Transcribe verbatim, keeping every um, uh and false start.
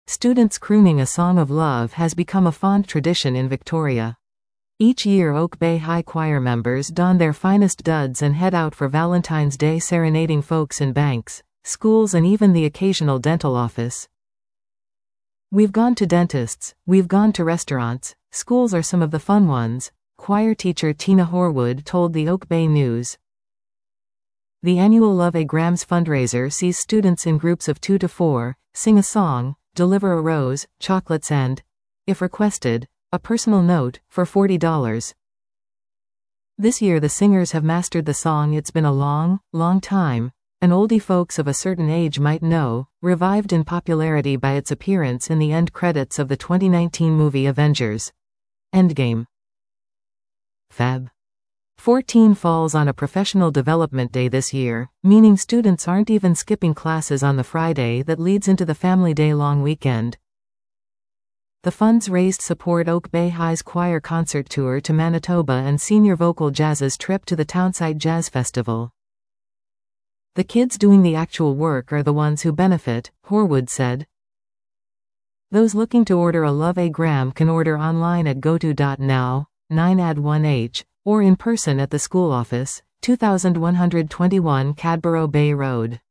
students crooning a song of love has become a fond tradition in Victoria. Each year Oak Bay High Choir members don their finest duds and head out for Valentine's Day serenading folks in banks, schools and even the occasional dental office. We've gone to dentists, we've gone to restaurants, schools are some of the fun ones, choir teacher Tina Horwood told the Oak Bay News. The annual Love a Grams fundraiser sees students in groups of two to four, sing a song, deliver a rose, chocolates and, if requested, a personal note, for forty dollars. This year the singers have mastered the song It's Been a Long, Long Time, an oldie folks of a certain age might know, revived in popularity by its appearance in the end credits of the twenty nineteen movie Avengers: Endgame. Feb fourteen falls on a professional development day this year, meaning students aren't even skipping classes on the Friday that leads into the family day long weekend. The funds raised support Oak Bay High's choir concert tour to Manitoba and Senior Vocal Jazz's trip to the Townsite Jazz Festival. The kids doing the actual work are the ones who benefit, Horwood said. Those looking to order a Love a Gram can order online at goto dot now, nine add one h, or in person at the school office, two thousand one hundred twenty-one Cadborough Bay Road.